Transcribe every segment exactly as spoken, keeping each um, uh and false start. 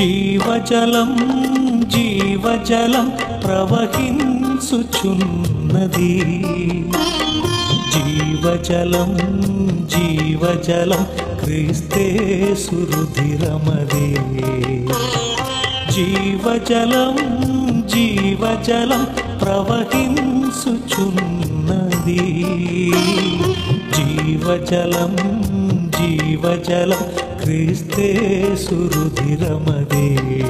జీవజలం జీవజలం ప్రవహించుచున్నది జీవజలం జీవజలం క్రీస్తేసు రుధిరమదే జీవజలం జీవజలం ప్రవహించుచున్నది జీవజలం జీవజలం క్రీస్తేసు రుధిరమదే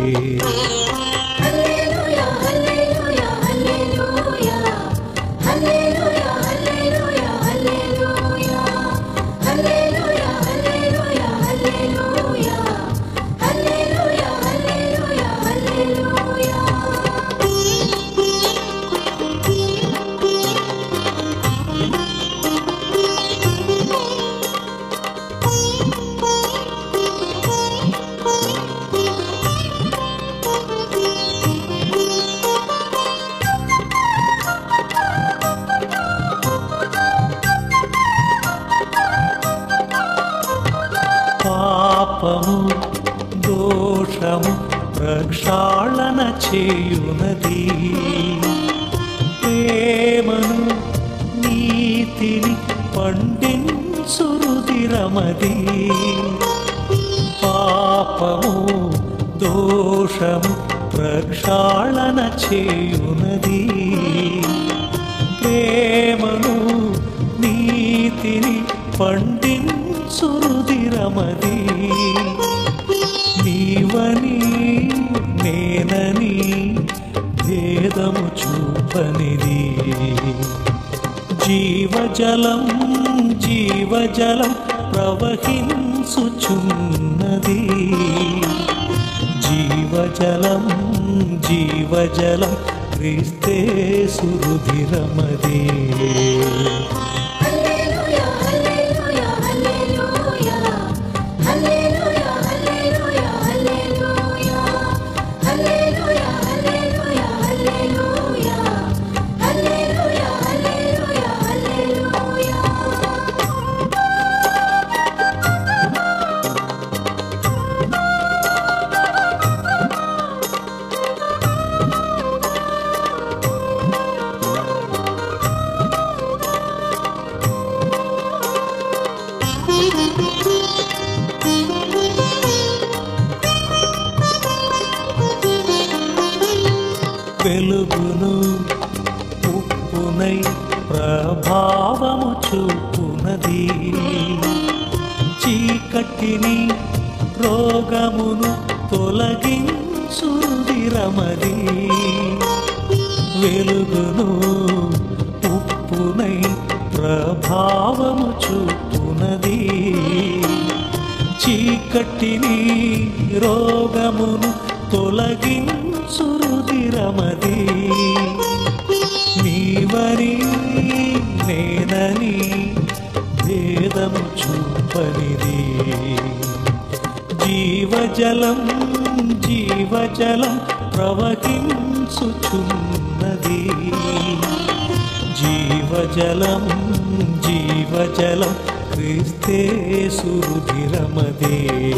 పాపము దోషము ప్రక్షాళన చేయునది ప్రేమను నీతిని పండించు రుధిరమది పాపము దోషము ప్రక్షాళన చేయునది ప్రేమను నీతిని పండించు రుధిరమది నీవని నేనని భేదము చూపనిది జీవజలం జీవజలం ప్రవహించుచున్నది జీవజలం జీవజలం క్రీస్తేసు రుధిరమదే వెలుగును ఉప్పునై ప్రభావము చూపునది చీకటిని రోగమును తొలగించు రుధిరమది వెలుగును ఉప్పునై ప్రభావము చూపునది చీకటిని రోగమును తొలగించు రుధిరమది నీవని నేనని భేదము చూపనిది జీవజలం జీవజలం ప్రవహించుచున్నది జీవజలం జీవజలం క్రీస్తేసు రుధిరమదే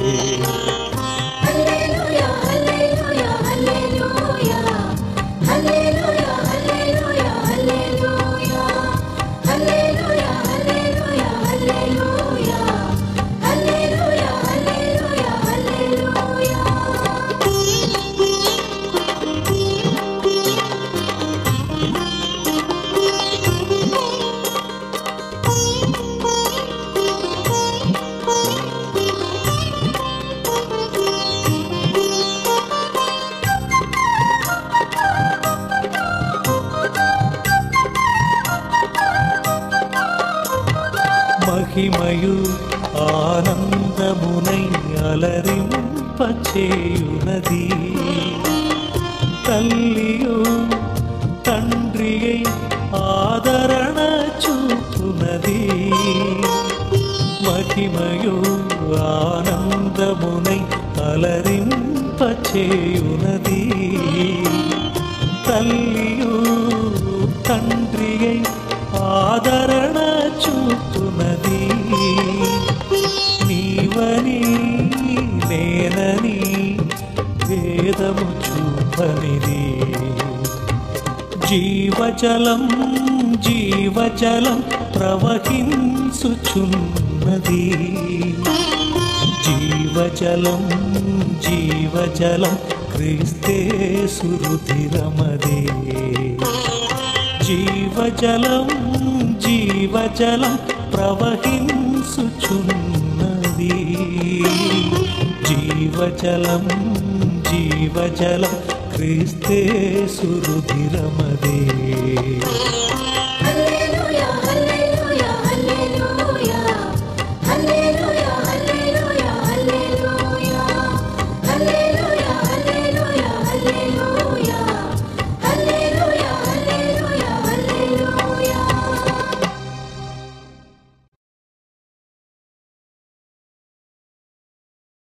మహిమయు ఆనందమునై అలరింపచేయునది తల్లియు తండ్రియై ఆదరణ చూపునది మహిమయు ఆనందమునై అలరింపచేయునది తల్లియు తండ్రియై ఆదరణ చూపునది నీవని నేనని జీవజలం జీవజలం ప్రవహించుచున్నది జీవజలం జీవజలం క్రీస్తేసు రుధిరమదే జీవజలం జీవజలం ప్రవహించుచున్నది జీవజలం జీవజలం క్రీస్తేసు రుధిరమదే